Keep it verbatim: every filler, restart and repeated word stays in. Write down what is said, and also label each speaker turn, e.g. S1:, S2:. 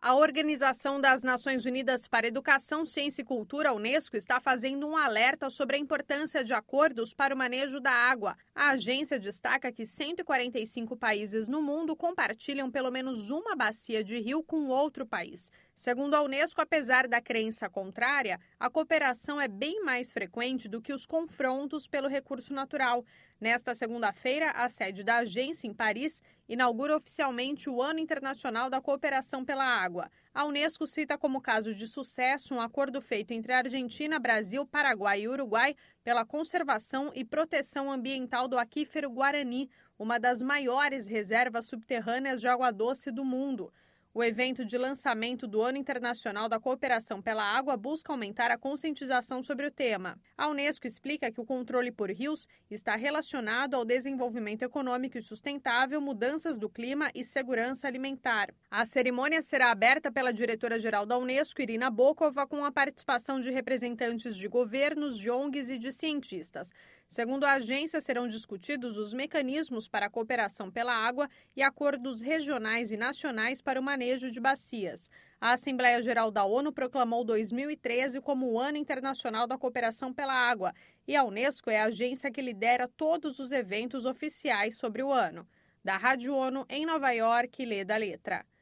S1: A Organização das Nações Unidas para Educação, Ciência e Cultura, a Unesco, está fazendo um alerta sobre a importância de acordos para o manejo da água. A agência destaca que cento e quarenta e cinco países no mundo compartilham pelo menos uma bacia de rio com outro país. Segundo a Unesco, apesar da crença contrária, a cooperação é bem mais frequente do que os confrontos pelo recurso natural. Nesta segunda-feira, a sede da agência, em Paris, inaugura oficialmente o Ano Internacional da Cooperação pela Água. A Unesco cita como caso de sucesso um acordo feito entre a Argentina, Brasil, Paraguai e Uruguai pela conservação e proteção ambiental do aquífero Guarani, uma das maiores reservas subterrâneas de água doce do mundo. O evento de lançamento do Ano Internacional da Cooperação pela Água busca aumentar a conscientização sobre o tema. A Unesco explica que o controle por rios está relacionado ao desenvolvimento econômico e sustentável, mudanças do clima e segurança alimentar. A cerimônia será aberta pela diretora-geral da Unesco, Irina Bokova, com a participação de representantes de governos, de O N Gs e de cientistas. Segundo a agência, serão discutidos os mecanismos para a cooperação pela água e acordos regionais e nacionais para o manejo de bacias. A Assembleia Geral da ONU proclamou dois mil e treze como o Ano Internacional da Cooperação pela Água, e a Unesco é a agência que lidera todos os eventos oficiais sobre o ano. Da Rádio ONU, em Nova York, Lê da Letra.